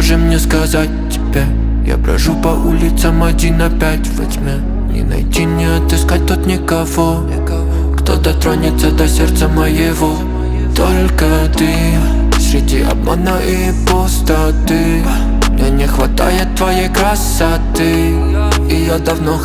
же мне сказать тебе? Я брожу по улицам один опять во тьме. Не найти, не отыскать тут никого, кто дотронется до сердца моего. Только ты среди обмана и пустоты. Мне не хватает твоей красоты, и я давно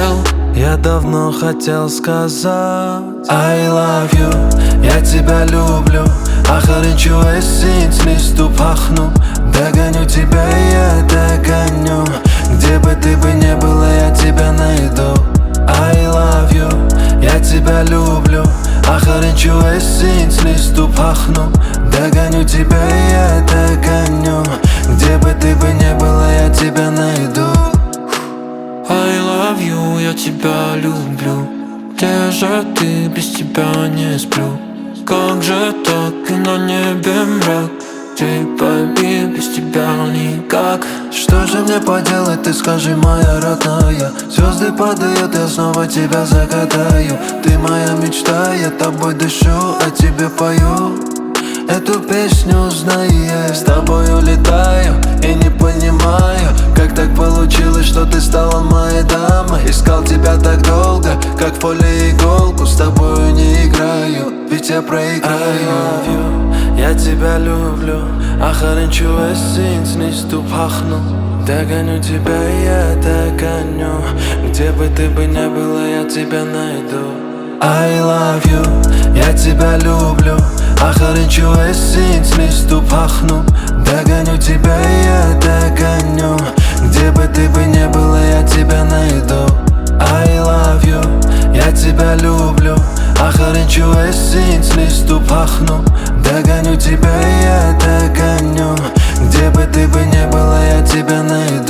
хотел сказать I love you, я тебя люблю. Охранчу эссенс, листу пахну. Догоню тебя, я догоню. Где бы ты бы не была, я тебя найду. I love you, я тебя люблю. Охранчу эссенс, листу пахну. Догоню тебя, я догоню. Где бы ты бы не была, я тебя найду. I love you, я тебя люблю. Где же ты, без тебя не сплю? Как же так, и на небе мрак? Ты пойми, без тебя никак. Что же мне поделать, ты скажи, моя родная? Звезды падают, я снова тебя загадаю. Ты моя мечта, я тобой дышу, о тебе пою. Эту песню знаешь, с тобой улетаю и не понимаю, как так получилось, что ты стала моей дамой. Искал тебя так долго, как в поле иголку. С тобою не играю, ведь я проиграю. I love you, я тебя люблю. Охранчу эссенс, листу пахну. Догоню тебя, я догоню. Где бы ты бы не была, я тебя найду. I love you, я тебя люблю. Охранчу эссенс, листу пахну. Догоню тебя, я догоню. Где бы ты бы не была, я тебя найду. I love you, я тебя люблю. Охранчу эссенс, листу пахну. Догоню тебя, я догоню. Где бы ты бы не была, я тебя найду.